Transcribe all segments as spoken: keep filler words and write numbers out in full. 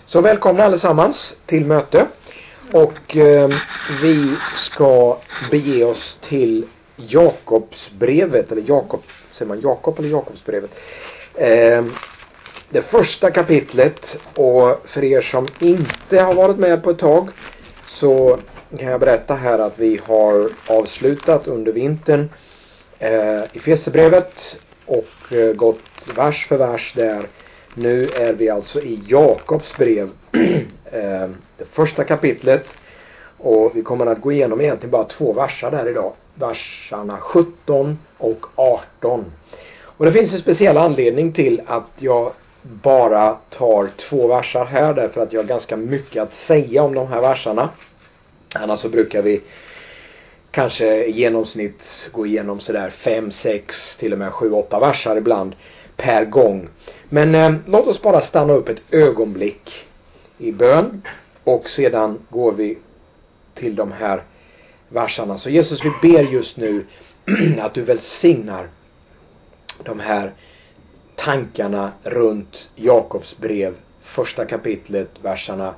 Så välkomna allesammans till möte. Och eh, vi ska bege oss till Jakobsbrevet. Eller Jakob, säger man Jakob eller Jakobsbrevet? Eh, det första kapitlet. Och för er som inte har varit med på ett tag, så kan jag berätta här att vi har avslutat under vintern eh, i Efesierbrevet och eh, gått vers för vers där. Nu är vi alltså i Jakobs brev, eh, det första kapitlet, och vi kommer att gå igenom egentligen bara två versar där idag, versarna sjutton och arton. Och det finns en speciell anledning till att jag bara tar två versar här, därför att jag har ganska mycket att säga om de här versarna. Annars så brukar vi kanske i genomsnitt gå igenom sådär fem, sex, till och med sju, åtta versar ibland per gång. Men eh, låt oss bara stanna upp ett ögonblick i bön, och sedan går vi till de här versarna. Så Jesus, vi ber just nu att du välsignar de här tankarna runt Jakobs brev, första kapitlet, versarna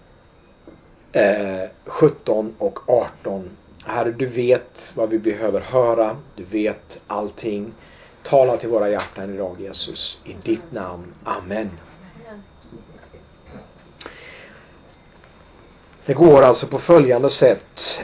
eh, sjutton och arton. Herre, du vet vad vi behöver höra, du vet allting. Tala till våra hjärtan idag, Jesus, i ditt namn. Amen. Det går alltså på följande sätt.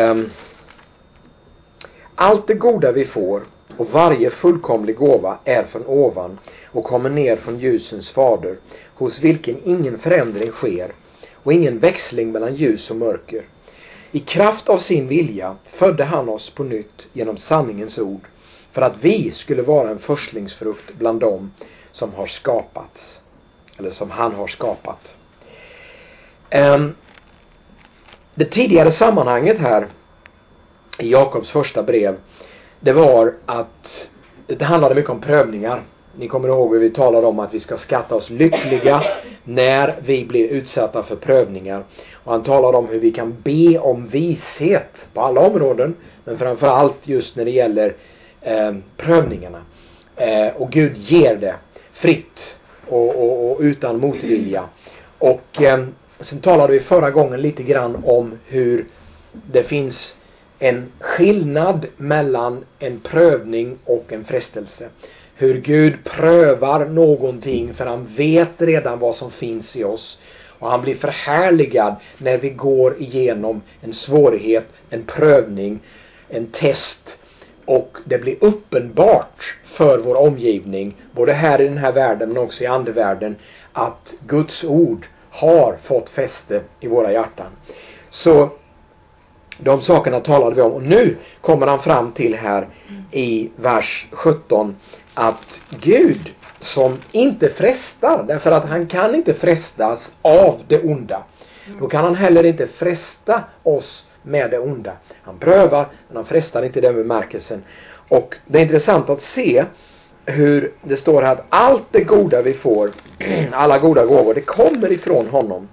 Allt det goda vi får och varje fullkomlig gåva är från ovan och kommer ner från ljusens fader, hos vilken ingen förändring sker och ingen växling mellan ljus och mörker. I kraft av sin vilja födde han oss på nytt genom sanningens ord, för att vi skulle vara en förstlingsfrukt bland dem som har skapats. Eller som han har skapat. Um, det tidigare sammanhanget här i Jakobs första brev, det var att det handlade mycket om prövningar. Ni kommer ihåg hur vi talade om att vi ska skatta oss lyckliga när vi blir utsatta för prövningar. Och han talade om hur vi kan be om vishet på alla områden, men framförallt just när det gäller Eh, prövningarna. Eh, och Gud ger det fritt och, och, och utan motvilja. Och eh, sen talade vi förra gången lite grann om hur det finns en skillnad mellan en prövning och en frestelse. Hur Gud prövar någonting för han vet redan vad som finns i oss. Och han blir förhärligad när vi går igenom en svårighet, en prövning, en test. Och det blir uppenbart för vår omgivning, både här i den här världen men också i andevärlden, att Guds ord har fått fäste i våra hjärtan. Så de sakerna talade vi om. Och nu kommer han fram till här i vers sjutton att Gud som inte frestar, därför att han kan inte frestas av det onda. Då kan han heller inte fresta oss med det onda. Han prövar, men han frestar inte den bemärkelsen. Och det är intressant att se hur det står här att allt det goda vi får, alla goda gåvor, det kommer ifrån honom.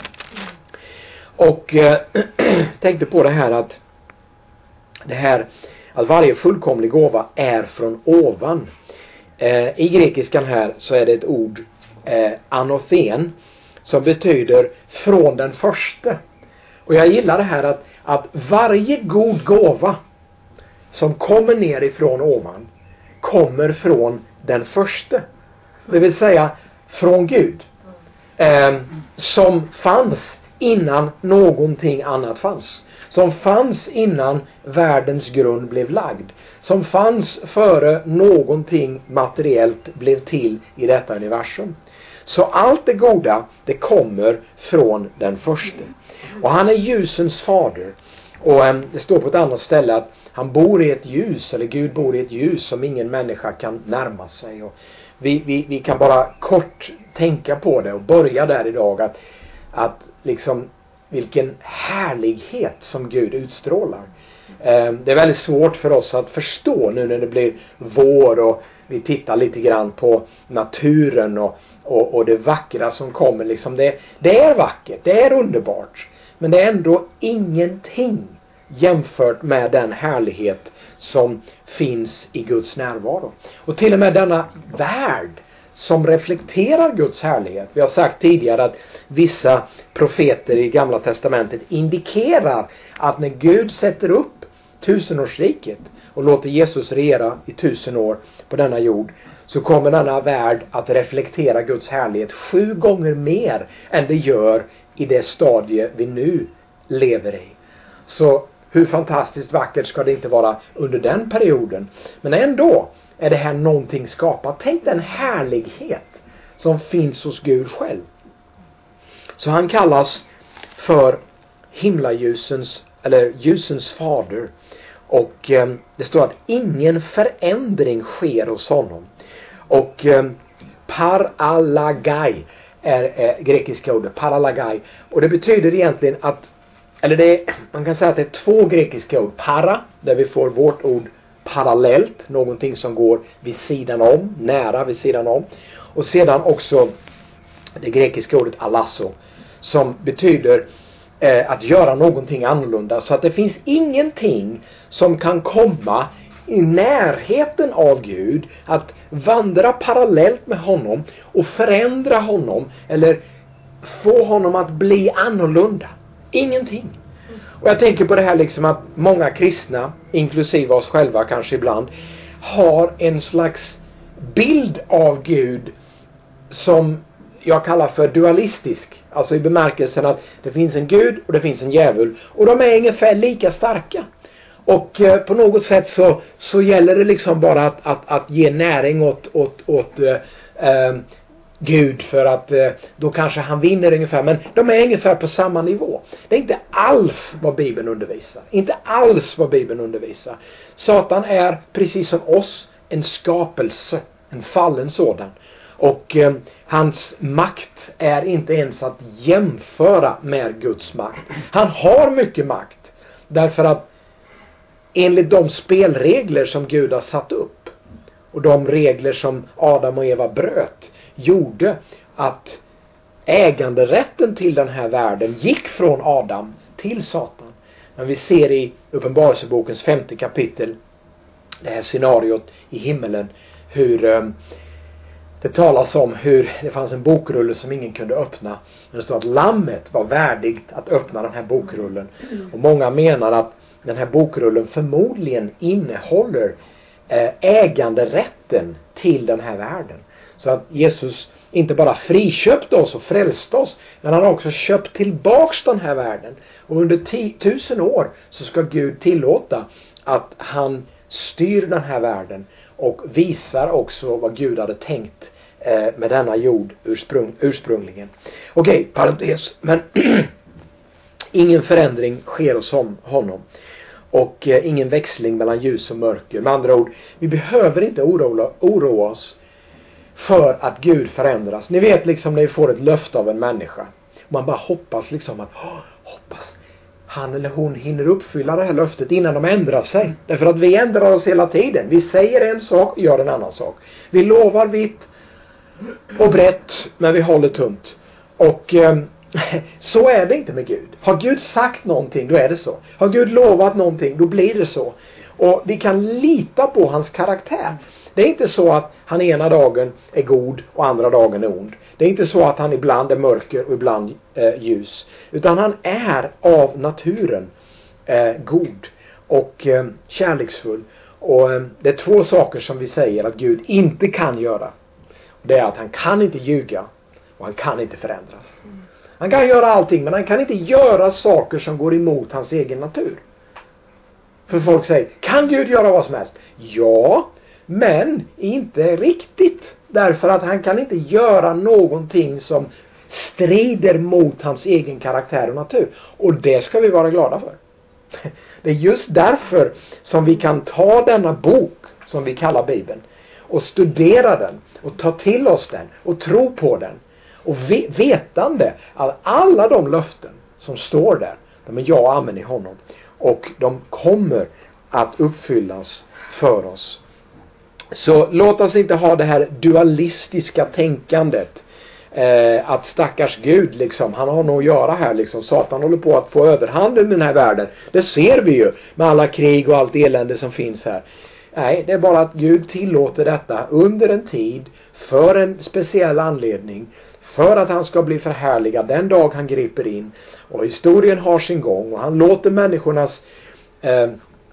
Och eh, tänkte på det här att det här att varje fullkomlig gåva är från ovan. Eh, I grekiskan här så är det ett ord eh, anothen, som betyder från den första. Och jag gillar det här att att varje god gåva som kommer ner ifrån ovan kommer från den första. Det vill säga från Gud. Eh, som fanns innan någonting annat fanns. Som fanns innan världens grund blev lagd. Som fanns före någonting materiellt blev till i detta universum. Så allt det goda, det kommer från den första. Och han är ljusens fader. Och um, det står på ett annat ställe att han bor i ett ljus, eller Gud bor i ett ljus som ingen människa kan närma sig. Och vi, vi, vi kan bara kort tänka på det och börja där idag. Att, att liksom vilken härlighet som Gud utstrålar. Um, det är väldigt svårt för oss att förstå nu när det blir vår och vi tittar lite grann på naturen och, och, och det vackra som kommer. Liksom det, det är vackert, det är underbart. Men det är ändå ingenting jämfört med den härlighet som finns i Guds närvaro. Och till och med denna värld som reflekterar Guds härlighet. Vi har sagt tidigare att vissa profeter i Gamla testamentet indikerar att när Gud sätter upp tusenårsriket och låter Jesus regera i tusen år på denna jord, så kommer denna värld att reflektera Guds härlighet sju gånger mer än det gör i det stadie vi nu lever i. Så hur fantastiskt vackert ska det inte vara under den perioden. Men ändå är det här någonting skapat. Tänk den härlighet som finns hos Gud själv. Så han kallas för himlaljusens, eller ljusens fader. Och eh, det står att ingen förändring sker hos honom. Och eh, paralagai är, är grekiska ordet, paralagai. Och det betyder egentligen att, eller det är, man kan säga att det är två grekiska ord. Para, där vi får vårt ord parallellt, någonting som går vid sidan om, nära vid sidan om. Och sedan också det grekiska ordet alasso, som betyder eh, att göra någonting annorlunda. Så att det finns ingenting som kan komma i närheten av Gud, att vandra parallellt med honom och förändra honom eller få honom att bli annorlunda. Ingenting. Och jag tänker på det här liksom att många kristna, inklusive oss själva kanske ibland, har en slags bild av Gud som jag kallar för dualistisk. Alltså i bemärkelsen att det finns en Gud och det finns en djävul. Och de är ungefär lika starka. Och eh, på något sätt så, så gäller det liksom bara att, att, att ge näring åt, åt, åt eh, eh, Gud, för att eh, då kanske han vinner ungefär. Men de är ungefär på samma nivå. Det är inte alls vad Bibeln undervisar. Inte alls vad Bibeln undervisar. Satan är precis som oss en skapelse. En fallen sådan. Och eh, hans makt är inte ens att jämföra med Guds makt. Han har mycket makt. Därför att enligt de spelregler som Gud har satt upp och de regler som Adam och Eva bröt, gjorde att äganderätten till den här världen gick från Adam till Satan. Men vi ser i Uppenbarelsebokens femte kapitel, det här scenariot i himmelen, hur eh, det talas om hur det fanns en bokrulle som ingen kunde öppna. Men det står att lammet var värdigt att öppna den här bokrullen. Och många menar att den här bokrullen förmodligen innehåller eh, äganderätten till den här världen. Så att Jesus inte bara friköpte oss och frälste oss, men han har också köpt tillbaks den här världen. Och under tio, tusen år så ska Gud tillåta att han styr den här världen och visar också vad Gud hade tänkt eh, med denna jord ursprung, ursprungligen. Okej, okay, parentes. Men ingen förändring sker hos honom. Och eh, ingen växling mellan ljus och mörker. Med andra ord, vi behöver inte oroa, oroa oss för att Gud förändras. Ni vet liksom när vi får ett löfte av en människa. Man bara hoppas liksom att, hoppas han eller hon hinner uppfylla det här löftet innan de ändrar sig. Därför att vi ändrar oss hela tiden. Vi säger en sak och gör en annan sak. Vi lovar vitt och brett, men vi håller tunt. Och eh, så är det inte med Gud. Har Gud sagt någonting, då är det så. Har Gud lovat någonting, då blir det så. Och vi kan lita på hans karaktär. Det är inte så att han ena dagen är god och andra dagen är ond. Det är inte så att han ibland är mörker och ibland eh, ljus. Utan han är av naturen eh, god och eh, kärleksfull. Och eh, det är två saker som vi säger att Gud inte kan göra. Det är att han kan inte ljuga och han kan inte förändras. Han kan göra allting, men han kan inte göra saker som går emot hans egen natur. För folk säger, kan Gud göra vad som helst? Ja, men inte riktigt. Därför att han kan inte göra någonting som strider mot hans egen karaktär och natur. Och det ska vi vara glada för. Det är just därför som vi kan ta denna bok som vi kallar Bibeln och studera den och ta till oss den och tro på den. Och vetande att alla de löften som står där, de är ja och amen i honom. Och de kommer att uppfyllas för oss. Så låt oss inte ha det här dualistiska tänkandet. Eh, att stackars Gud liksom, han har nog att göra här liksom. Satan håller på att få överhanden i den här världen. Det ser vi ju med alla krig och allt elände som finns här. Nej, det är bara att Gud tillåter detta under en tid för en speciell anledning, för att han ska bli förhärligad den dag han griper in. Och historien har sin gång och han låter människornas eh,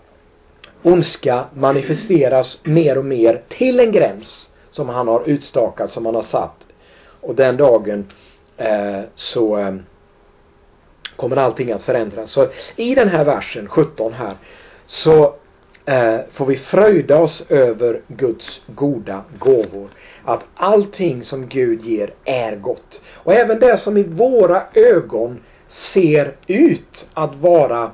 ondska manifesteras mer och mer till en gräns som han har utstakat, som han har satt. Och den dagen eh, så eh, kommer allting att förändras. Så i den här versen sjutton här så eh, får vi fröjda oss över Guds goda gåvor. Att allting som Gud ger är gott. Och även det som i våra ögon ser ut att vara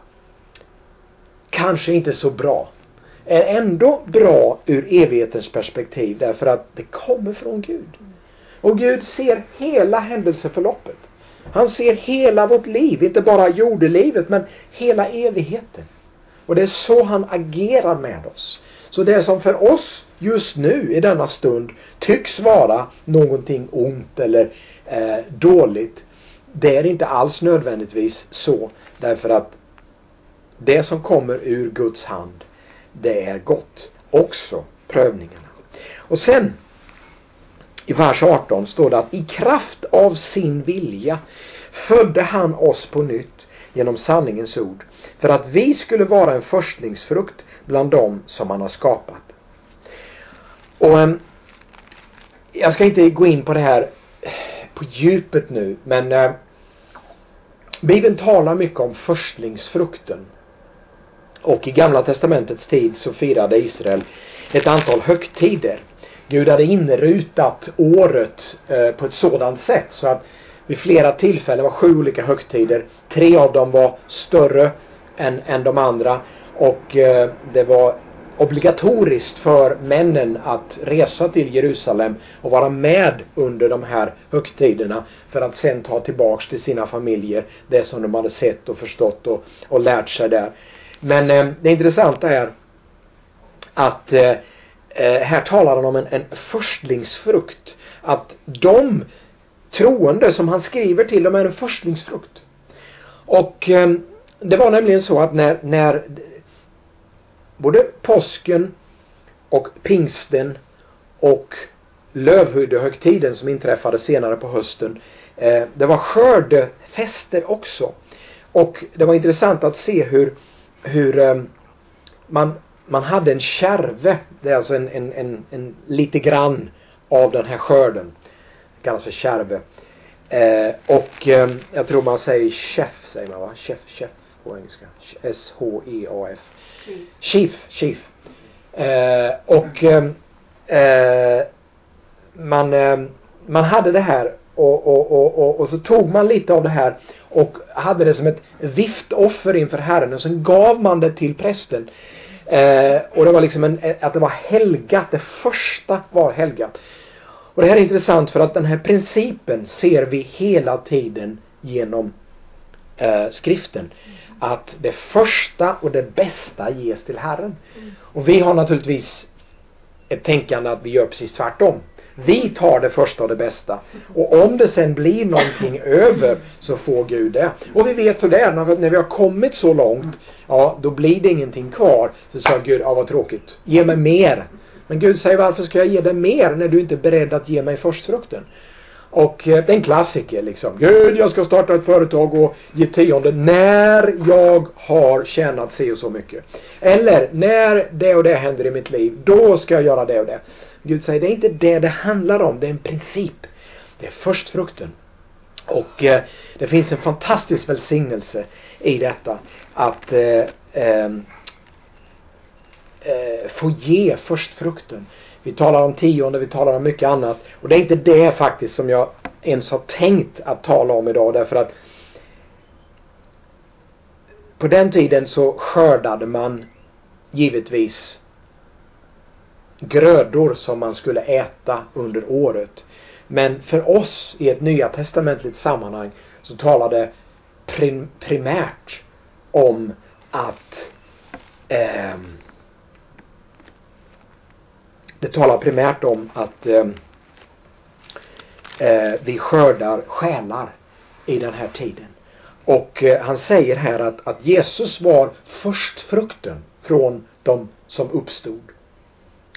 kanske inte så bra är ändå bra ur evighetens perspektiv, därför att det kommer från Gud. Och Gud ser hela händelseförloppet. Han ser hela vårt liv, inte bara jordelivet, men hela evigheten. Och det är så han agerar med oss. Så det som för oss just nu i denna stund tycks vara någonting ont eller eh, dåligt, det är inte alls nödvändigtvis så, därför att det som kommer ur Guds hand, det är gott. Också prövningarna. Och sen i vers arton står det att i kraft av sin vilja födde han oss på nytt genom sanningens ord, för att vi skulle vara en förstlingsfrukt bland dem som han har skapat. Och äm, jag ska inte gå in på det här på djupet nu, men äh, Bibeln talar mycket om förstlingsfrukten. Och i Gamla testamentets tid så firade Israel ett antal högtider. Gud hade inrutat året eh, på ett sådant sätt så att vid flera tillfällen var sju olika högtider. Tre av dem var större än, än de andra. Och eh, det var obligatoriskt för männen att resa till Jerusalem och vara med under de här högtiderna för att sen ta tillbaks till sina familjer det som de hade sett och förstått och, och lärt sig där. Men eh, det intressanta är att eh, här talar han om en, en förstlingsfrukt. Att de troende som han skriver till dem är en förstlingsfrukt. Och eh, det var nämligen så att när, när både påsken och pingsten och lövhyddehögtiden som inträffade senare på hösten, eh, det var skördefester också. Och det var intressant att se hur, hur eh, man, man hade en kärve, det är alltså en, en, en, en lite grann av den här skörden. Det kallas för kärve. Eh, och eh, jag tror man säger chef, säger man va? Chef, chef på engelska. S H E A F. Chief, chief. Eh, och eh, man, eh, man hade det här och, och, och, och, och så tog man lite av det här och hade det som ett viftoffer inför Herren, och sen gav man det till prästen. Eh, och det var liksom en, att det var helgat, det första var helgat. Och det här är intressant för att den här principen ser vi hela tiden genom eh, skriften. Att det första och det bästa ges till Herren. Och vi har naturligtvis ett tänkande att vi gör precis tvärtom. Vi tar det första och det bästa. Och om det sen blir någonting över så får Gud det. Och vi vet hur det är. När, när vi har kommit så långt, ja, då blir det ingenting kvar. Så sa Gud, ja vad tråkigt. Ge mig mer. Men Gud säger, varför ska jag ge dig mer när du inte är beredd att ge mig förstfrukten? Och eh, det är en klassiker liksom. Gud, jag ska starta ett företag och ge tionde när jag har tjänat sig och så mycket. Eller när det och det händer i mitt liv, då ska jag göra det och det. Gud säger, det är inte det det handlar om, det är en princip. Det är förstfrukten. Och eh, det finns en fantastisk välsignelse i detta. Att eh, eh, eh, få ge förstfrukten. Vi talar om tionde, vi talar om mycket annat. Och det är inte det faktiskt som jag ens har tänkt att tala om idag. Därför att på den tiden så skördade man givetvis grödor som man skulle äta under året. Men för oss i ett nya testamentligt sammanhang så talar det prim- primärt om att eh, det talar primärt om att eh, eh, vi skördar själar i den här tiden. Och eh, han säger här att, att Jesus var förstfrukten från de som uppstod.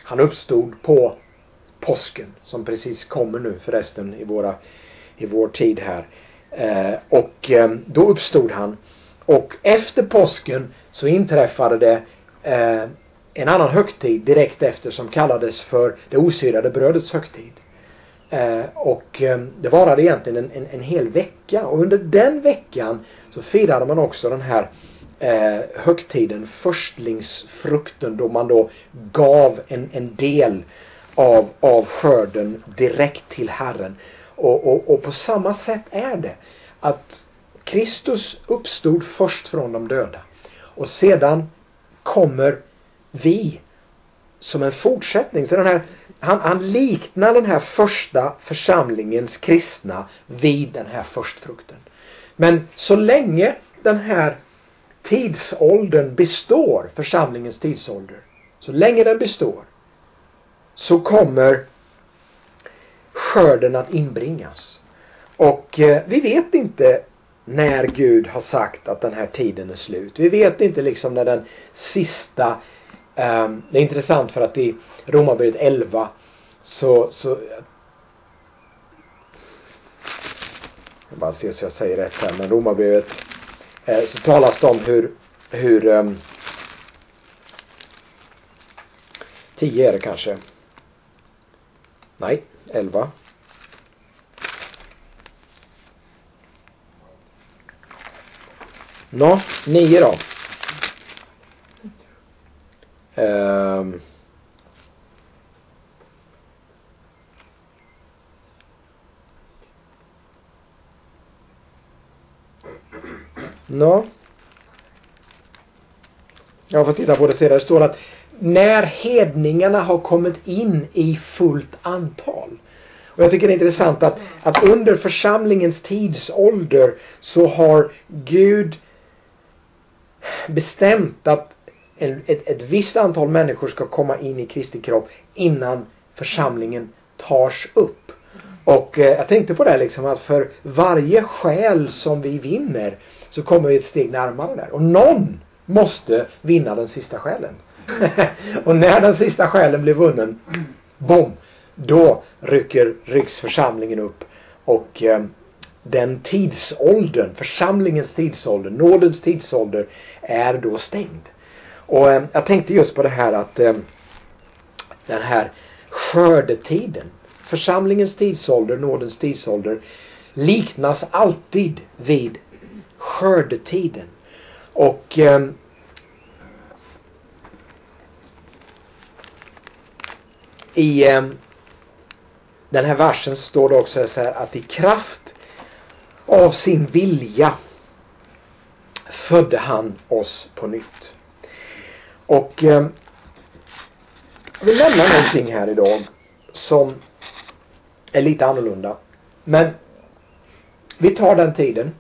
Han uppstod på påsken, som precis kommer nu förresten i, våra, i vår tid här. Eh, och eh, då uppstod han. Och efter påsken så inträffade det eh, en annan högtid direkt efter som kallades för det osyrade brödets högtid. Eh, och eh, det varade egentligen en, en, en hel vecka. Och under den veckan så firade man också den här eh, högtiden, förstlingsfrukten, då man då gav en, en del av, av skörden direkt till Herren. Och, och, och på samma sätt är det att Kristus uppstod först från de döda. Och sedan kommer vi som en fortsättning. Så den här, han, han liknar den här första församlingens kristna vid den här förstfrukten. Men så länge den här tidsåldern består, församlingens tidsålder, så länge den består, så kommer skörden att inbringas. Och eh, vi vet inte när Gud har sagt att den här tiden är slut. Vi vet inte liksom när den sista, eh, det är intressant för att i Romarbrevet elva så, så jag bara se så jag säger rätt här, men Romarbrevet eh, så talas det om hur hur eh, tio är det kanske. Nej, elva. Nå, nio då. Um. Nå. Jag får titta på det sedan. Det står att när hedningarna har kommit in i fullt antal. Och jag tycker det är intressant att, att under församlingens tidsålder så har Gud bestämt att en, ett, ett visst antal människor ska komma in i Kristi kropp innan församlingen tas upp. Och eh, jag tänkte på det liksom, att för varje själ som vi vinner så kommer vi ett steg närmare där. Och någon måste vinna den sista själen. Och när den sista själen blir vunnen, bom, då rycker riksförsamlingen upp. Och eh, den tidsåldern, församlingens tidsålder, nådens tidsålder, är då stängd. Och eh, jag tänkte just på det här att eh, den här skördetiden, församlingens tidsålder, nådens tidsålder, liknas alltid vid skördetiden. Och eh, i eh, den här versen står det också så här att i kraft av sin vilja födde han oss på nytt. Och eh, jag vill nämna någonting här idag som är lite annorlunda. Men vi tar den tiden.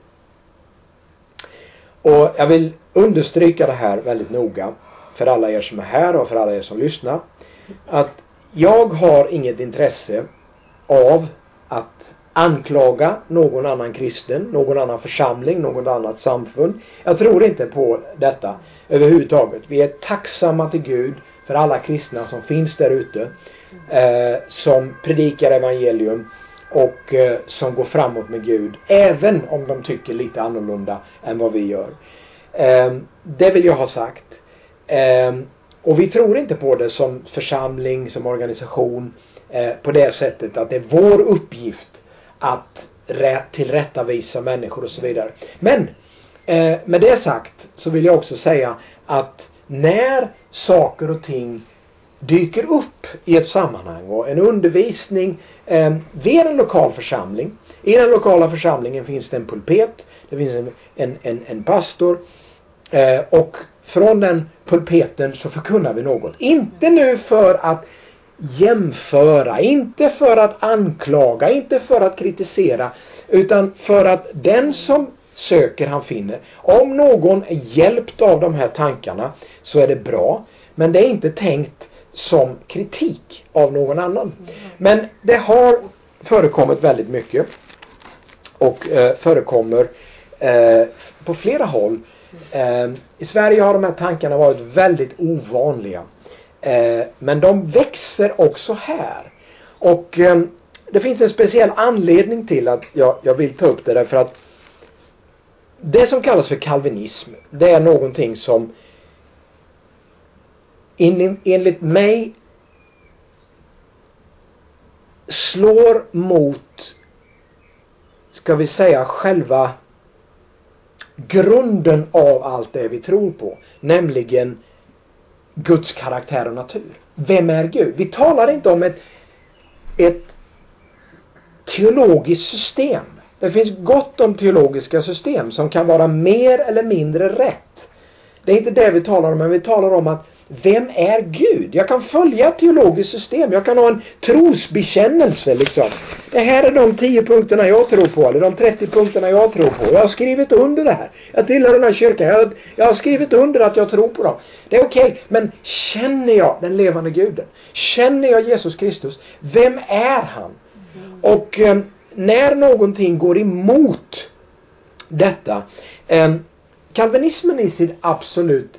Och jag vill understryka det här väldigt noga för alla er som är här och för alla er som lyssnar. Att jag har inget intresse av att anklaga någon annan kristen, någon annan församling, något annat samfund. Jag tror inte på detta överhuvudtaget. Vi är tacksamma till Gud för alla kristna som finns där ute, eh, som predikar evangelium och eh, som går framåt med Gud, även om de tycker lite annorlunda än vad vi gör. Eh, det vill jag ha sagt. Eh, och vi tror inte på det som församling, som organisation, eh, på det sättet att det är vår uppgift att rätt, tillrättavisa människor och så vidare. Men eh, med det sagt så vill jag också säga att när saker och ting dyker upp i ett sammanhang och en undervisning eh, vid en lokal församling. I den lokala församlingen finns det en pulpet, det finns en, en, en, en pastor eh, och från den pulpeten så förkunnar vi något. Inte nu för att jämföra, inte för att anklaga, inte för att kritisera, utan för att den som söker han finner. Om någon är hjälpt av de här tankarna så är det bra, men det är inte tänkt som kritik av någon annan. Men det har förekommit väldigt mycket och eh, förekommer eh, på flera håll. Eh, I Sverige har de här tankarna varit väldigt ovanliga. Eh, men de växer också här. Och eh, det finns en speciell anledning till att jag, jag vill ta upp det, därför att det som kallas för kalvinism, det är någonting som en, enligt mig slår mot, ska vi säga, själva grunden av allt det vi tror på, nämligen Guds karaktär och natur. Vem är Gud? Vi talar inte om ett, ett teologiskt system. Det finns gott om teologiska system som kan vara mer eller mindre rätt. Det är inte det vi talar om, men vi talar om att vem är Gud? Jag kan följa ett teologiskt system. Jag kan ha en trosbekännelse liksom. Det här är de tio punkterna jag tror på, eller de trettio punkterna jag tror på. Jag har skrivit under det här. Jag tillhör den här kyrkan. Jag, jag har skrivit under att jag tror på dem. Det är okej, okay, men känner jag den levande Guden? Känner jag Jesus Kristus? Vem är han? Och eh, när någonting går emot detta, eh, kalvinismen i sin absolut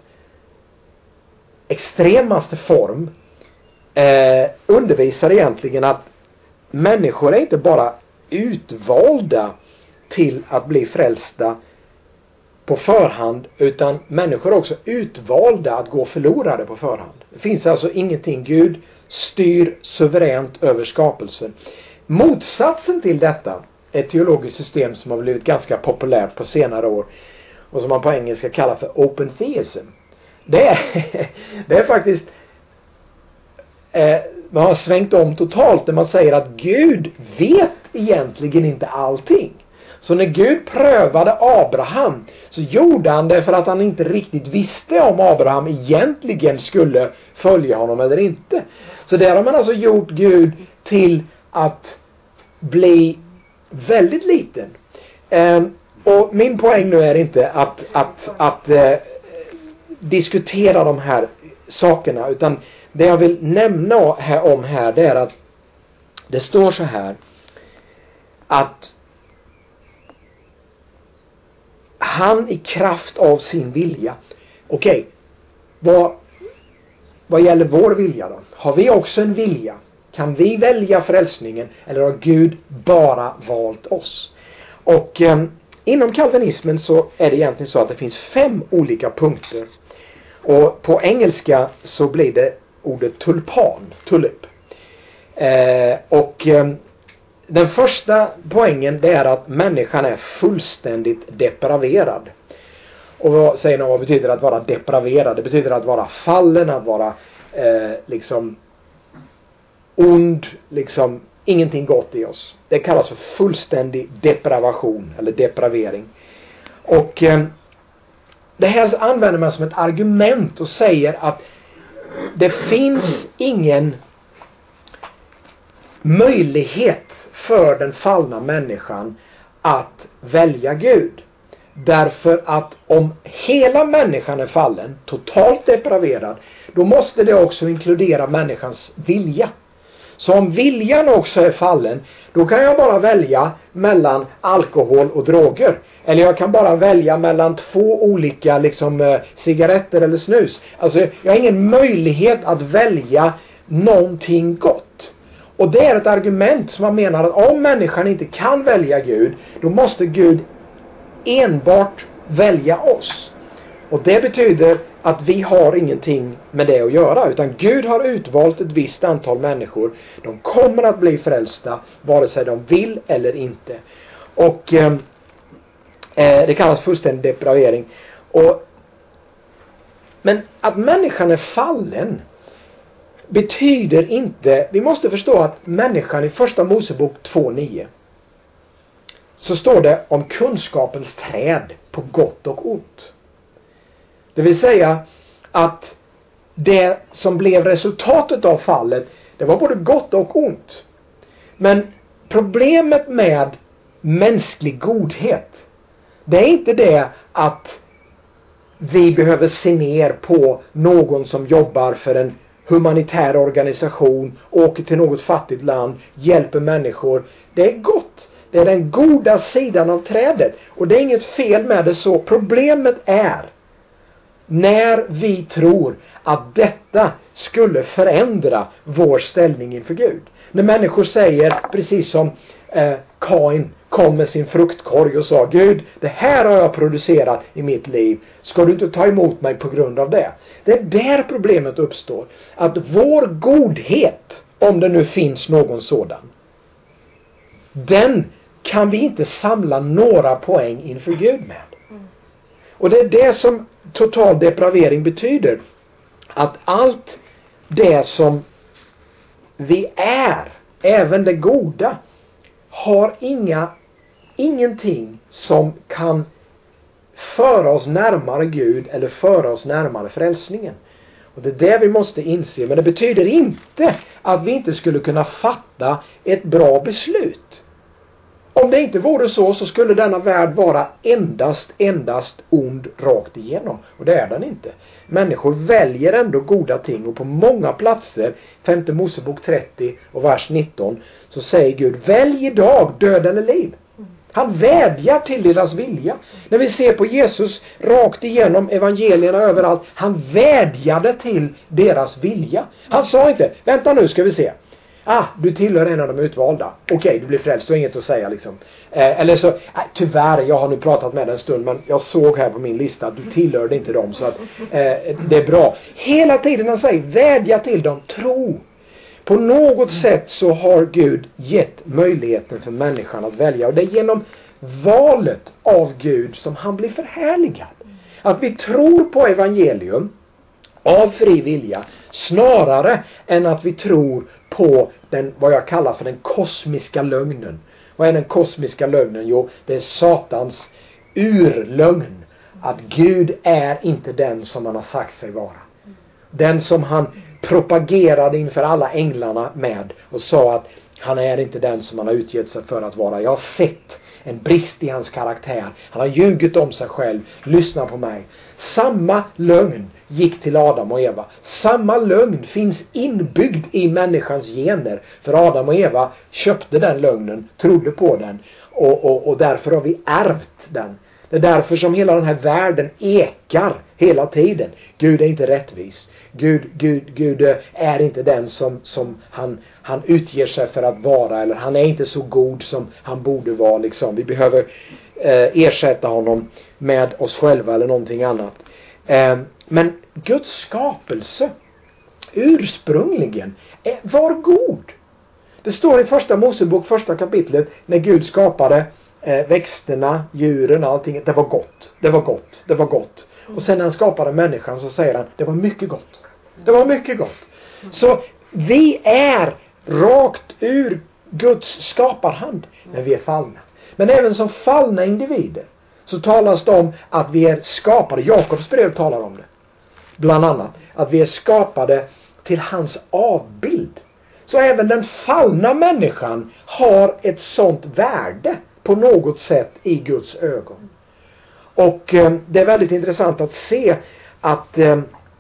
extremaste form eh, undervisar egentligen att människor är inte bara utvalda till att bli frälsta på förhand, utan människor är också utvalda att gå förlorade på förhand. Det finns alltså ingenting. Gud styr suveränt över skapelsen. Motsatsen till detta är ett teologiskt system som har blivit ganska populärt på senare år och som man på engelska kallar för open theism. Det är, det är faktiskt eh, man har svängt om totalt när man säger att Gud vet egentligen inte allting. Så när Gud prövade Abraham så gjorde han det för att han inte riktigt visste om Abraham egentligen skulle följa honom eller inte. Så där har man alltså gjort Gud till att bli väldigt liten. Eh, och min poäng nu är inte att, att, att eh, diskutera de här sakerna, utan det jag vill nämna här om här, det är att det står så här att han i kraft av sin vilja, okej, okay, vad, vad gäller vår vilja då? Har vi också en vilja? Kan vi välja frälsningen, eller har Gud bara valt oss? Och eh, inom kalvinismen så är det egentligen så att det finns fem olika punkter. Och på engelska så blir det ordet tulpan, tulip. Eh, och eh, den första poängen, det är att människan är fullständigt depraverad. Och vad säger någon, vad betyder att vara depraverad? Det betyder att vara fallen, att vara eh, liksom ond, liksom ingenting gott i oss. Det kallas för fullständig depravation eller depravering. Och eh, det här använder man som ett argument och säger att det finns ingen möjlighet för den fallna människan att välja Gud. Därför att om hela människan är fallen, totalt depraverad, då måste det också inkludera människans vilja. Så om viljan också är fallen, då kan jag bara välja mellan alkohol och droger. Eller jag kan bara välja mellan två olika liksom, eh, cigaretter eller snus. Alltså jag har ingen möjlighet att välja någonting gott. Och det är ett argument som man menar att om människan inte kan välja Gud, då måste Gud enbart välja oss. Och det betyder att vi har ingenting med det att göra, utan Gud har utvalt ett visst antal människor. De kommer att bli frälsta vare sig de vill eller inte. Och eh, det kallas fullständig depravering. Och, men att människan är fallen betyder inte, vi måste förstå att människan i första Mosebok två nio så står det om kunskapens träd på gott och ont. Det vill säga att det som blev resultatet av fallet, det var både gott och ont. Men problemet med mänsklig godhet, det är inte det att vi behöver se ner på någon som jobbar för en humanitär organisation, åker till något fattigt land, hjälper människor. Det är gott. Det är den goda sidan av trädet. Och det är inget fel med det så. Problemet är när vi tror att detta skulle förändra vår ställning inför Gud. När människor säger, precis som eh, Kain kom med sin fruktkorg och sa: Gud, det här har jag producerat i mitt liv. Ska du inte ta emot mig på grund av det? Det är där problemet uppstår. Att vår godhet, om det nu finns någon sådan, den kan vi inte samla några poäng inför Gud med. Och det är det som total depravering betyder. Att allt det som vi är, även det goda, har inga, ingenting som kan föra oss närmare Gud eller föra oss närmare frälsningen. Och det är det vi måste inse. Men det betyder inte att vi inte skulle kunna fatta ett bra beslut. Om det inte vore så, så skulle denna värld vara endast, endast ond rakt igenom. Och det är den inte. Människor väljer ändå goda ting. Och på många platser, femte Mosebok trettio och vers nitton, så säger Gud: välj idag död eller liv. Han vädjar till deras vilja. När vi ser på Jesus rakt igenom evangelierna överallt, han vädjade till deras vilja. Han sa inte: vänta nu ska vi se. Ah, du tillhör en av de utvalda. Okej, okay, du blir frälst, du har inget att säga liksom. Eh, eller så, eh, tyvärr, jag har nu pratat med dig en stund, men jag såg här på min lista att du tillhörde inte dem, så att eh, det är bra. Hela tiden han säger: vädja till dem, tro. På något sätt så har Gud gett möjligheten för människan att välja. Och det är genom valet av Gud som han blir förhärligad. Att vi tror på evangelium av fri vilja, snarare än att vi tror på den, vad jag kallar för den kosmiska lögnen. Vad är den kosmiska lögnen? Jo, det är Satans urlögn. Att Gud är inte den som han har sagt sig vara. Den som han propagerade inför alla änglarna med och sa att han är inte den som han har utgett sig för att vara. Jag har sett en brist i hans karaktär. Han har ljugit om sig själv. Lyssna på mig. Samma lögn gick till Adam och Eva. Samma lögn finns inbyggd i människans gener. För Adam och Eva köpte den lögnen, trodde på den. Och, och, och därför har vi ärvt den. Det är därför som hela den här världen ekar hela tiden. Gud är inte rättvis. Gud, Gud, Gud är inte den som, som han, han utger sig för att vara. Eller han är inte så god som han borde vara. Liksom. Vi behöver eh, ersätta honom med oss själva eller någonting annat. Eh, men Guds skapelse ursprungligen är, var god. Det står i första Mosebok, första kapitlet, när Gud skapade eh, växterna, djuren, allting. Det var gott, det var gott, det var gott. Och sen när han skapade människan så säger han: det var mycket gott. Det var mycket gott. Så vi är rakt ur Guds skaparhand när vi är fallna. Men även som fallna individer så talas det om att vi är skapade. Jakobs brev talar om det. Bland annat att vi är skapade till hans avbild. Så även den fallna människan har ett sånt värde på något sätt i Guds ögon. Och eh, det är väldigt intressant att se att eh,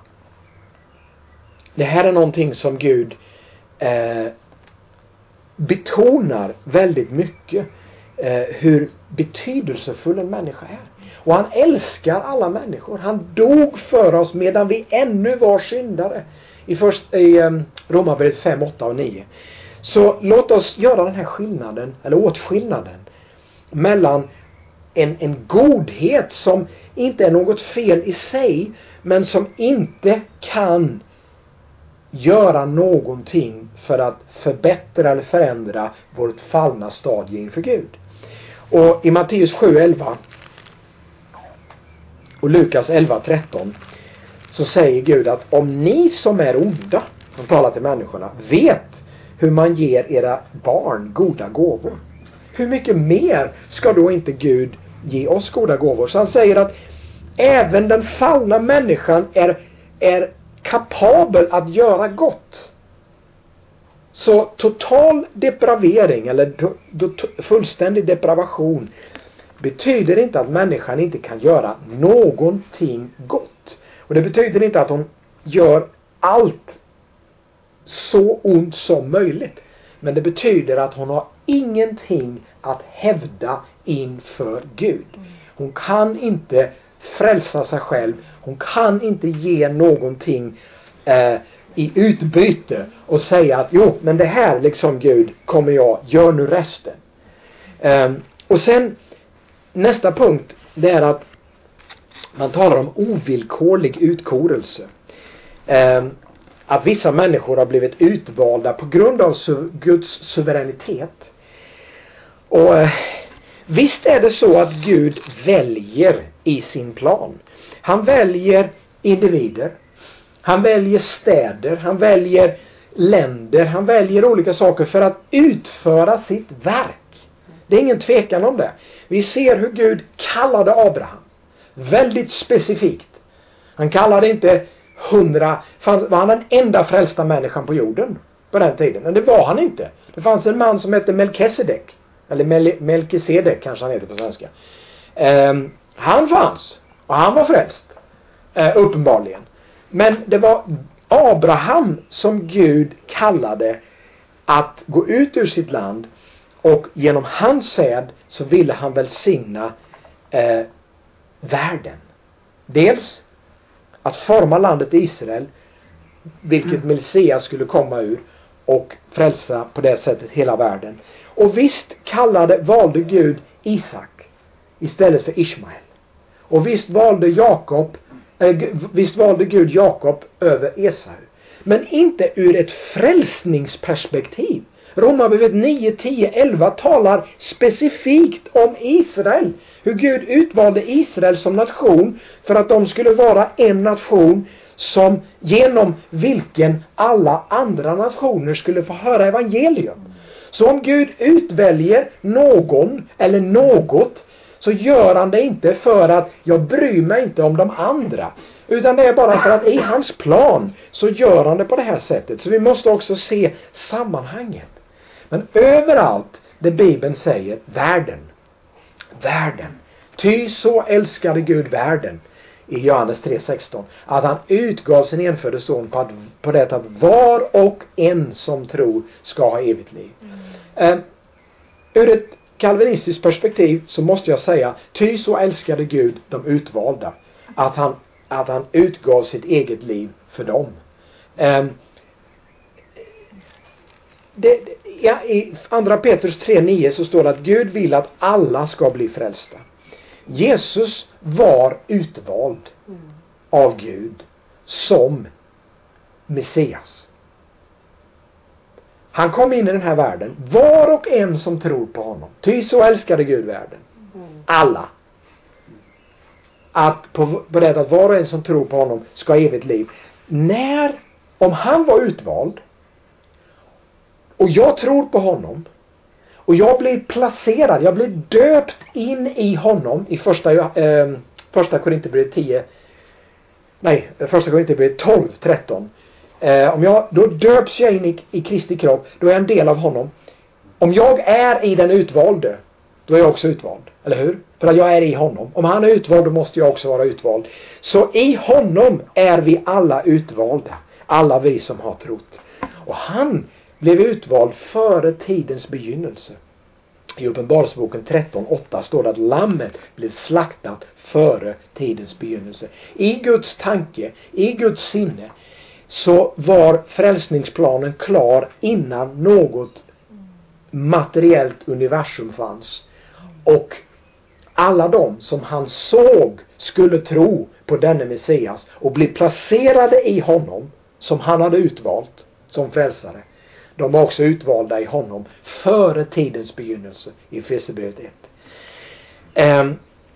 det här är någonting som Gud eh, betonar väldigt mycket. Eh, hur betydelsefull en människa är. Och han älskar alla människor. Han dog för oss medan vi ännu var syndare. I, först, i eh, Romarbrevet fem, åtta och nio. Så låt oss göra den här skillnaden, eller åtskillnaden, mellan En, en godhet som inte är något fel i sig, men som inte kan göra någonting för att förbättra eller förändra vårt fallna stadie inför Gud. Och i Matteus sju elva och Lukas elva tretton så säger Gud att om ni som är onda, han talar till människorna, vet hur man ger era barn goda gåvor, hur mycket mer ska då inte Gud ge oss goda gåvor? Så han säger att även den fallna människan är, är kapabel att göra gott. Så total depravering eller do, do, fullständig depravation betyder inte att människan inte kan göra någonting gott. Och det betyder inte att hon gör allt så ont som möjligt. Men det betyder att hon har ingenting att hävda inför Gud. Hon kan inte frälsa sig själv. Hon kan inte ge någonting eh, i utbyte och säga att jo, men det här liksom Gud kommer jag, gör nu resten. Eh, och sen nästa punkt, det är att man talar om ovillkorlig utkorelse. Eh, att vissa människor har blivit utvalda på grund av su- Guds suveränitet. Och eh, visst är det så att Gud väljer i sin plan. Han väljer individer. Han väljer städer. Han väljer länder. Han väljer olika saker för att utföra sitt verk. Det är ingen tvekan om det. Vi ser hur Gud kallade Abraham. Väldigt specifikt. Han kallade inte hundra... Var han den enda frälsta människan på jorden på den tiden? Men det var han inte. Det fanns en man som hette Melkisedek. Eller Mel- Melkisedek kanske han heter på svenska. Um, han fanns. Och han var frälst. Uh, uppenbarligen. Men det var Abraham som Gud kallade att gå ut ur sitt land. Och genom hans säd så ville han välsigna uh, världen. Dels att forma landet Israel, vilket Messias skulle komma ur, och frälsa på det sättet hela världen. Och visst kallade, valde Gud Isak istället för Ismael. Och visst valde Jakob, äh, visst valde Gud Jakob över Esau. Men inte ur ett frälsningsperspektiv. Romarbrevet nio, tio, elva talar specifikt om Israel. Hur Gud utvalde Israel som nation för att de skulle vara en nation som genom vilken alla andra nationer skulle få höra evangelium. Så om Gud utväljer någon eller något, så gör han det inte för att jag bryr mig inte om de andra. Utan det är bara för att i hans plan så gör han det på det här sättet. Så vi måste också se sammanhanget. Men överallt där Bibeln säger världen, världen. Ty så älskade Gud världen i Johannes tre sexton att han utgav sin enfödde son på, att, på det att var och en som tror ska ha evigt liv. Mm. Uh, ur ett kalvinistiskt perspektiv så måste jag säga, ty så älskade Gud de utvalda att han, att han utgav sitt eget liv för dem. Uh, det, ja, i andra Petrus tre nio så står det att Gud vill att alla ska bli frälsta. Jesus var utvald mm. av Gud som Messias. Han kom in i den här världen. Var och en som tror på honom. Ty så älskade Gud världen. Mm. Alla. Att på, på det att var och en som tror på honom ska ha evigt liv. När, om han var utvald och jag tror på honom och jag blir placerad, jag blir döpt in i honom i första, eh, första Korinthierbrevet tio, nej, första Korinthierbrevet tolv tretton. Eh, om jag, då döps jag in i, i Kristi kropp, då är jag en del av honom. Om jag är i den utvalde, då är jag också utvald, eller hur? För att jag är i honom. Om han är utvald, då måste jag också vara utvald. Så i honom är vi alla utvalda, alla vi som har trott. Och han blev utvald före tidens begynnelse. I Uppenbarelseboken tretton åtta står det att lammet blev slaktat före tidens begynnelse. I Guds tanke, i Guds sinne, så var frälsningsplanen klar innan något materiellt universum fanns. Och alla de som han såg skulle tro på denne Messias och bli placerade i honom som han hade utvalt som frälsare. De var också utvalda i honom före tidens begynnelse i Efesierbrevet ett. Um,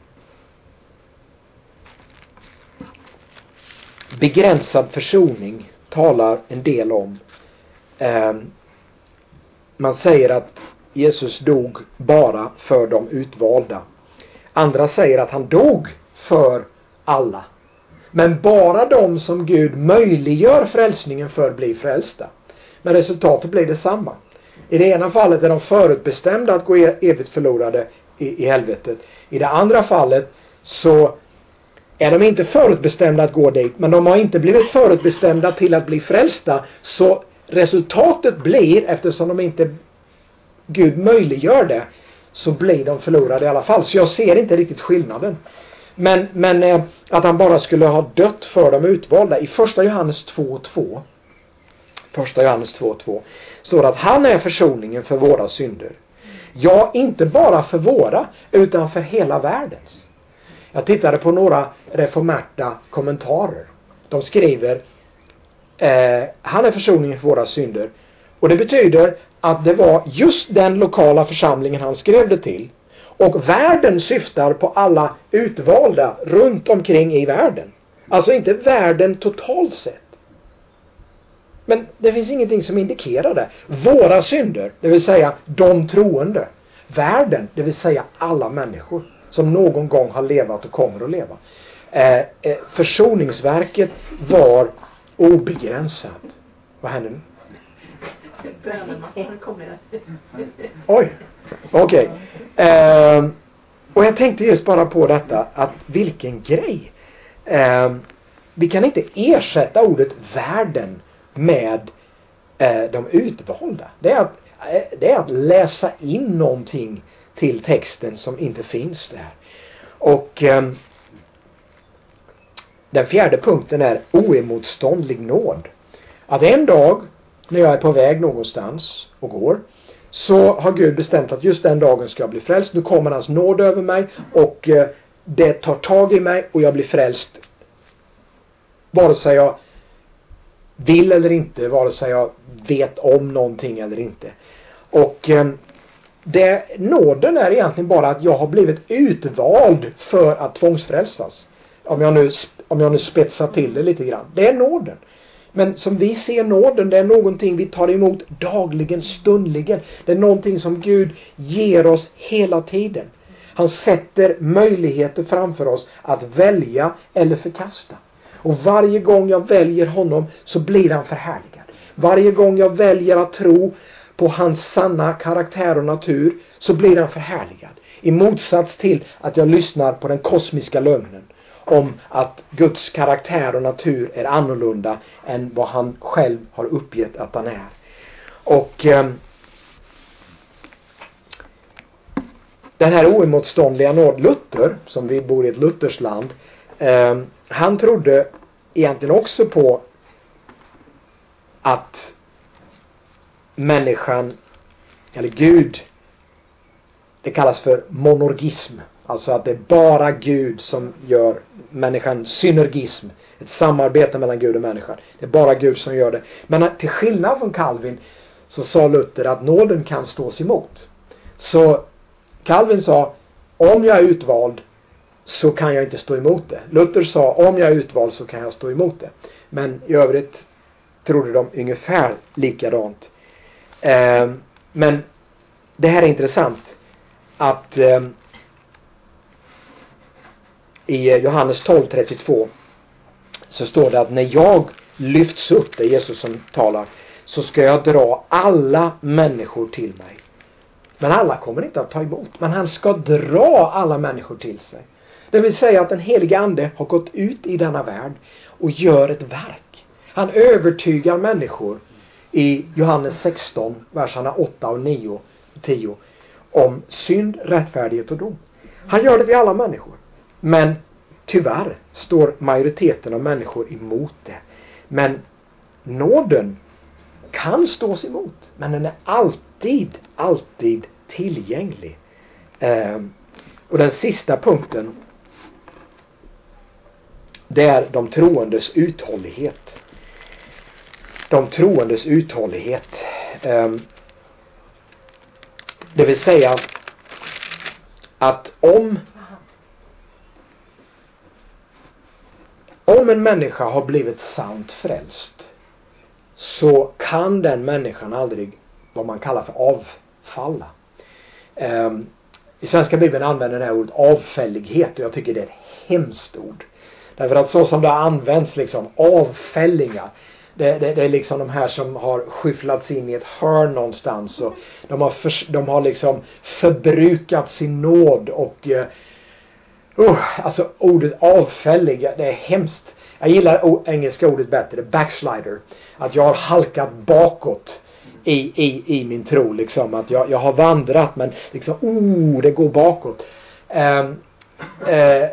begränsad försoning talar en del om. Um, man säger att Jesus dog bara för de utvalda. Andra säger att han dog för alla. Men bara de som Gud möjliggör frälsningen för blir frälsta. Men resultatet blir detsamma. I det ena fallet är de förutbestämda att gå evigt förlorade i, i helvetet. I det andra fallet så är de inte förutbestämda att gå dit. Men de har inte blivit förutbestämda till att bli frälsta. Så resultatet blir, eftersom de inte Gud möjliggör det, så blir de förlorade i alla fall. Så jag ser inte riktigt skillnaden. Men, men eh, att han bara skulle ha dött för de utvalda. I första Johannes två två. Första Johannes två två. Står att han är försoningen för våra synder. Ja, inte bara för våra, utan för hela världens. Jag tittade på några reformerta kommentarer. De skriver, eh, han är försoningen för våra synder. Och det betyder att det var just den lokala församlingen han skrev det till. Och världen syftar på alla utvalda runt omkring i världen. Alltså inte världen totalt sett. Men det finns ingenting som indikerar det. Våra synder, det vill säga de troende. Världen, det vill säga alla människor som någon gång har levat och kommer att leva. Eh, eh, försoningsverket var obegränsat. Vad händer nu? Oj, okej. Okay. Eh, och jag tänkte just bara på detta, att vilken grej. Eh, vi kan inte ersätta ordet världen med eh, de utvalda. Det är, att, eh, det är att läsa in någonting till texten som inte finns där. Och eh, den fjärde punkten är oemotståndlig nåd. Att en dag när jag är på väg någonstans och går, så har Gud bestämt att just den dagen ska jag bli frälst. Nu kommer hans nåd över mig och eh, det tar tag i mig och jag blir frälst. Vare sig jag vill eller inte, vare sig jag vet om någonting eller inte. Och eh, det, nåden är egentligen bara att jag har blivit utvald för att tvångsfrälsas. Om jag nu, om jag nu spetsar till det lite grann. Det är nåden. Men som vi ser nåden, det är någonting vi tar emot dagligen, stundligen. Det är någonting som Gud ger oss hela tiden. Han sätter möjligheter framför oss att välja eller förkasta. Och varje gång jag väljer honom så blir han förhärligad. Varje gång jag väljer att tro på hans sanna karaktär och natur så blir han förhärligad. I motsats till att jag lyssnar på den kosmiska lögnen om att Guds karaktär och natur är annorlunda än vad han själv har uppgett att han är. Och eh, den här oemotståndliga nåd, Luther, som vi bor i ett Luthersland, eh, han trodde egentligen också på att människan, eller Gud, det kallas för monorgism. Alltså att det är bara Gud som gör människan, synergism. Ett samarbete mellan Gud och människan. Det är bara Gud som gör det. Men till skillnad från Calvin så sa Luther att nåden kan stås emot. Så Calvin sa, om jag är utvald så kan jag inte stå emot det. Luther sa, om jag är utvald så kan jag stå emot det. Men i övrigt trodde de ungefär likadant. Eh, men det här är intressant. Att eh, i Johannes tolv trettiotvå så står det att när jag lyfts upp, det är Jesus som talar, så ska jag dra alla människor till mig. Men alla kommer inte att ta emot. Men han ska dra alla människor till sig. Det vill säga att den helige ande har gått ut i denna värld och gör ett verk. Han övertygar människor i Johannes sexton, verserna åtta och nio och tio om synd, rättfärdighet och dom. Han gör det till alla människor. Men tyvärr står majoriteten av människor emot det. Men nåden kan stås emot. Men den är alltid, alltid tillgänglig. Eh, och den sista punkten, det är de troendes uthållighet. De troendes uthållighet. Eh, det vill säga att om Om en människa har blivit sant frälst så kan den människan aldrig, vad man kallar för, avfalla. Um, I svenska Bibeln använder det här ordet avfällighet och jag tycker det är ett hemskt ord. Därför att så som det har använts, liksom avfällingar, det, det, det är liksom de här som har skyfflats in i ett hörn någonstans och de har, för, de har liksom förbrukat sin nåd och Uh, alltså ordet avfällig, det är hemskt. Jag gillar o- engelska ordet bättre, backslider. Att jag har halkat bakåt i, i, i min tro. Liksom. Att jag, jag har vandrat men liksom, oh, det går bakåt. Uh, uh,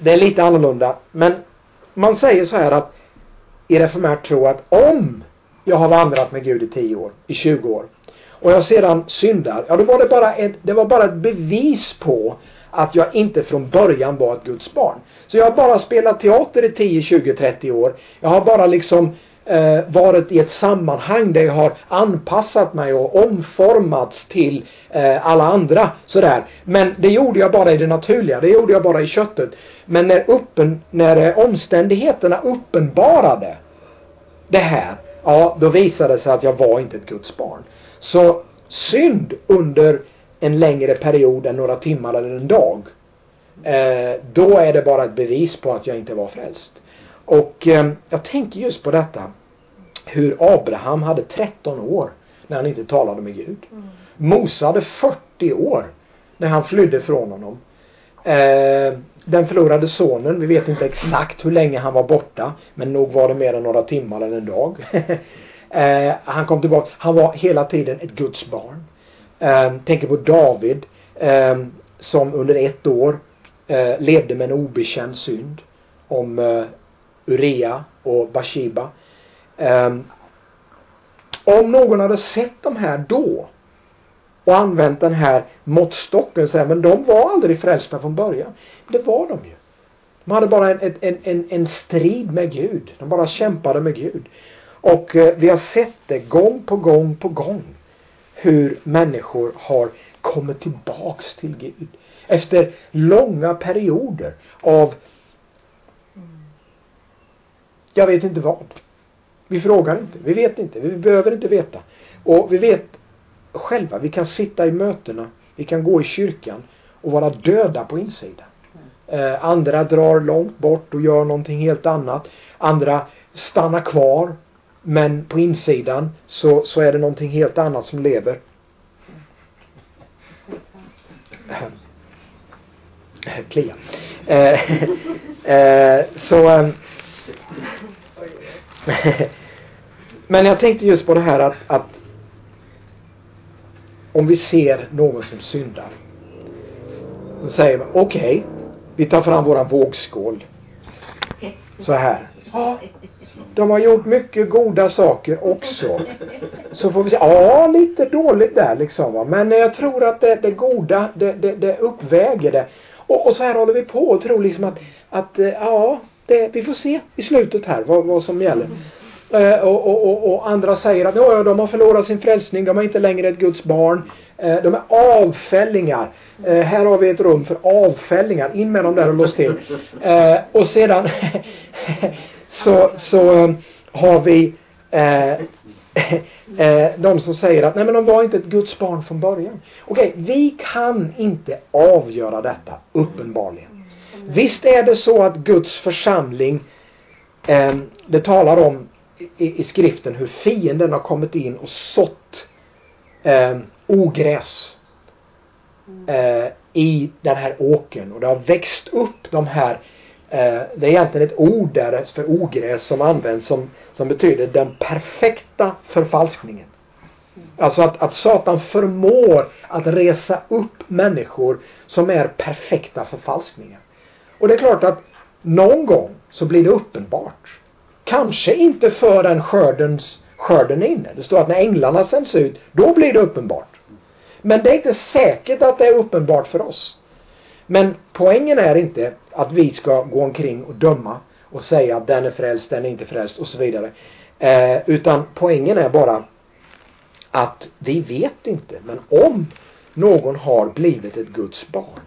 det är lite annorlunda. Men man säger så här att i reformert tro att om jag har vandrat med Gud i tio år, i tjugo år, och jag sedan syndar, ja då var det bara ett, det var bara ett bevis på att jag inte från början var ett Guds barn. Så jag har bara spelat teater i tio, tjugo, trettio år. Jag har bara liksom eh, varit i ett sammanhang där jag har anpassat mig och omformats till eh, alla andra. Sådär. Men det gjorde jag bara i det naturliga. Det gjorde jag bara i köttet. Men när, uppen, när eh, omständigheterna uppenbarade det här, ja då visade det sig att jag var inte ett Guds barn. Så synd under en längre period än några timmar eller en dag, eh, då är det bara ett bevis på att jag inte var frälst. Och eh, jag tänker just på detta, hur Abraham hade tretton år när han inte talade med Gud. Mm. Mose hade fyrtio år när han flydde från honom. Eh, den förlorade sonen, vi vet inte exakt hur länge han var borta, men nog var det mer än några timmar eller en dag. eh, han kom tillbaka, han var hela tiden ett Guds barn. Eh, tänker på David eh, som under ett år eh, levde med en obekänd synd om eh, Uria och Bathsheba. Eh, om någon hade sett de här då och använt den här måttstocken, så här, men de var aldrig frälsta från början. Det var de ju. De hade bara en, en, en, en strid med Gud. De bara kämpade med Gud. Och eh, vi har sett det gång på gång på gång, hur människor har kommit tillbaks till Gud efter långa perioder av jag vet inte vad. Vi frågar inte, vi vet inte, vi behöver inte veta. Och vi vet själva, vi kan sitta i mötena, vi kan gå i kyrkan och vara döda på insidan. Eh, andra drar långt bort och gör någonting helt annat. Andra stannar kvar, men på insidan så, så är det någonting helt annat som lever. Klia. Eh, eh, så eh, men jag tänkte just på det här att, att om vi ser någon som syndar, så säger man okej, okay, vi tar fram våran vågskål så här. Ja, de har gjort mycket goda saker också. Så får vi säga, ja, lite dåligt där liksom, va? Men jag tror att det, det goda, det, det, det uppväger det. Och, och så här håller vi på och tror liksom att, att ja, det, vi får se i slutet här vad, vad som gäller. Uh, och, och, och, och andra säger att ja, de har förlorat sin frälsning, de är inte längre ett Guds barn, uh, de är avfällingar. Uh, här har vi ett rum för avfällingar, in med dem där och lås till. Uh, och sedan så, så um, har vi uh, uh, de som säger att nej, men de var inte ett Guds barn från början. Okej, okay, vi kan inte avgöra detta uppenbarligen. Visst är det så att Guds församling, um, det talar om I, i skriften hur fienden har kommit in och sått eh, ogräs eh, i den här åkern, och det har växt upp de här eh, det är egentligen ett ord där för ogräs som används som, som betyder den perfekta förfalskningen. Alltså att, att Satan förmår att resa upp människor som är perfekta förfalskningar. Och det är klart att någon gång så blir det uppenbart. Kanske inte förrän skördens, skörden är inne. Det står att när änglarna sänds ut, då blir det uppenbart. Men det är inte säkert att det är uppenbart för oss. Men poängen är inte att vi ska gå omkring och döma och säga att den är frälst, den är inte frälst och så vidare. Eh, utan poängen är bara att vi vet inte. Men om någon har blivit ett Guds barn,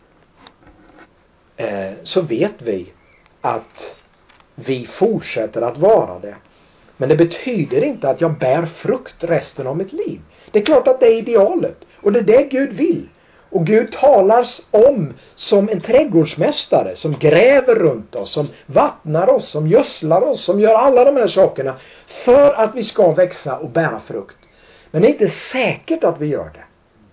eh, så vet vi att vi fortsätter att vara det. Men det betyder inte att jag bär frukt resten av mitt liv. Det är klart att det är idealet. Och det är det Gud vill. Och Gud talar om som en trädgårdsmästare som gräver runt oss, som vattnar oss, som gödslar oss, som gör alla de här sakerna för att vi ska växa och bära frukt. Men det är inte säkert att vi gör det.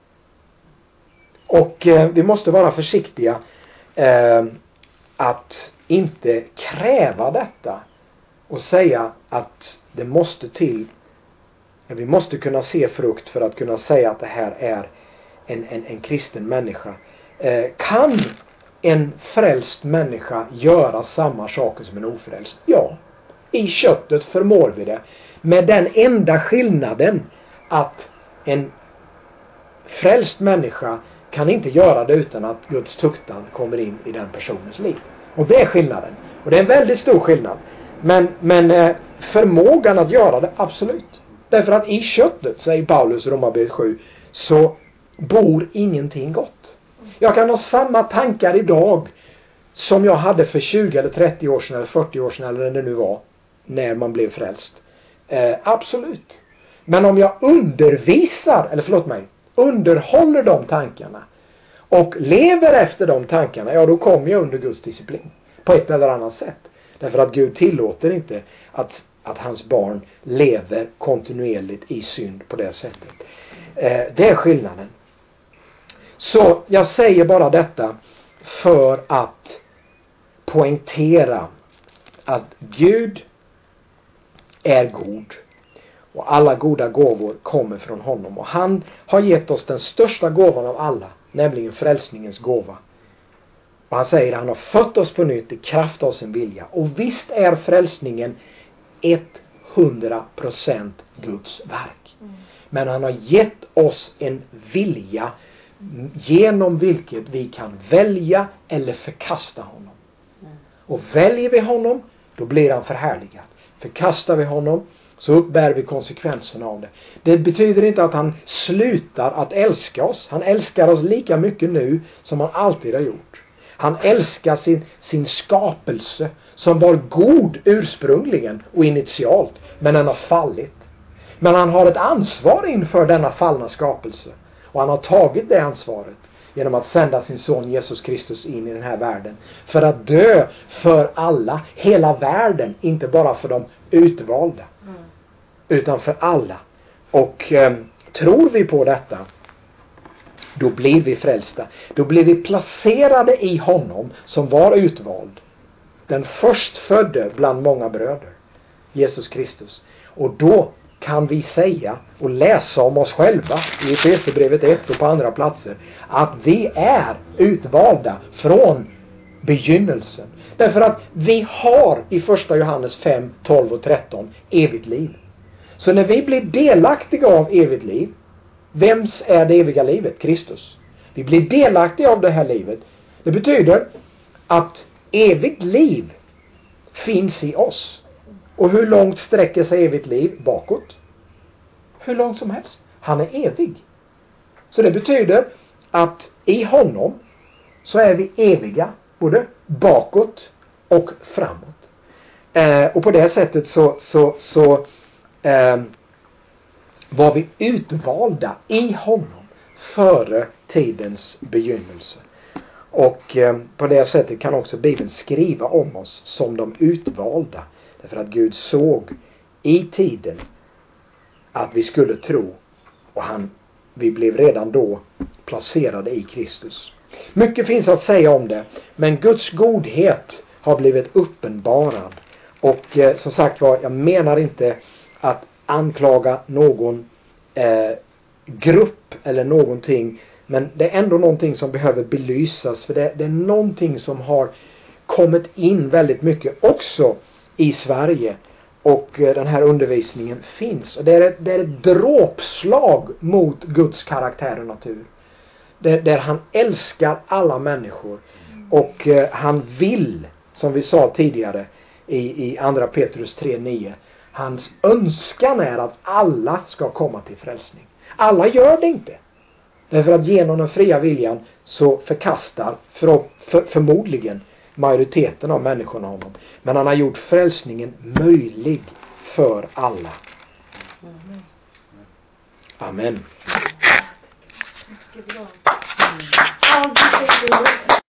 Och eh, vi måste vara försiktiga eh, att inte kräva detta och säga att det måste till. Vi måste kunna se frukt för att kunna säga att det här är en, en, en kristen människa. Eh, kan en frälst människa göra samma saker som en ofrälst? Ja, i köttet förmår vi det. Med den enda skillnaden att en frälst människa kan inte göra det utan att Guds tuktan kommer in i den personens liv. Och det är skillnaden. Och det är en väldigt stor skillnad. Men, men förmågan att göra det, absolut. Därför att i köttet, säger Paulus i Romarbrevet sju, så bor ingenting gott. Jag kan ha samma tankar idag som jag hade för tjugo eller trettio år sedan eller fyrtio år sedan eller när det nu var, när man blev frälst. Eh, absolut. Men om jag undervisar, eller förlåt mig, underhåller de tankarna och lever efter de tankarna, ja, då kommer jag under Guds disciplin på ett eller annat sätt. Därför att Gud tillåter inte att, att hans barn lever kontinuerligt i synd på det sättet. Eh, det är skillnaden. Så jag säger bara detta för att poängtera att Gud är god. Och alla goda gåvor kommer från honom. Och han har gett oss den största gåvan av alla, nämligen frälsningens gåva. Och han säger att han har fött oss på nytt i kraft av sin vilja. Och visst är frälsningen hundra procent Guds verk. Mm. Men han har gett oss en vilja genom vilket vi kan välja eller förkasta honom. Mm. Och väljer vi honom, då blir han förhärligad. Förkastar vi honom, så uppbär vi konsekvenserna av det. Det betyder inte att han slutar att älska oss. Han älskar oss lika mycket nu som han alltid har gjort. Han älskar sin, sin skapelse som var god ursprungligen och initialt, men den har fallit. Men han har ett ansvar inför denna fallna skapelse. Och han har tagit det ansvaret genom att sända sin son Jesus Kristus in i den här världen. För att dö för alla, hela världen, inte bara för de utvalda. Mm. Utan för alla. Och eh, tror vi på detta, då blir vi frälsta. Då blir vi placerade i honom som var utvald. Den förstfödde bland många bröder. Jesus Kristus. Och då kan vi säga och läsa om oss själva i Efesierbrevet ett och på andra platser att vi är utvalda från begynnelsen. Därför att vi har i första Johannes fem, tolv och tretton evigt liv. Så när vi blir delaktiga av evigt liv, vems är det eviga livet? Kristus. Vi blir delaktiga av det här livet. Det betyder att evigt liv finns i oss. Och hur långt sträcker sig evigt liv bakåt? Hur långt som helst. Han är evig. Så det betyder att i honom så är vi eviga både bakåt och framåt. Eh, och på det sättet så, så, så eh, var vi utvalda i honom före tidens begynnelse. Och eh, på det sättet kan också Bibeln skriva om oss som de utvalda. Därför att Gud såg i tiden att vi skulle tro. Och han, vi blev redan då placerade i Kristus. Mycket finns att säga om det. Men Guds godhet har blivit uppenbarad. Och eh, som sagt var, jag menar inte att anklaga någon eh, grupp eller någonting. Men det är ändå någonting som behöver belysas. För det, det är någonting som har kommit in väldigt mycket också i Sverige. Och eh, den här undervisningen finns. Och det är ett, det är ett dråpslag mot Guds karaktär och natur. Där, där han älskar alla människor. Och eh, han vill, som vi sa tidigare i, i andra Petrus tre nio. Hans önskan är att alla ska komma till frälsning. Alla gör det inte. Därför att genom den fria viljan så förkastar för, för, förmodligen majoriteten av människorna honom. Men han har gjort frälsningen möjlig för alla. Amen.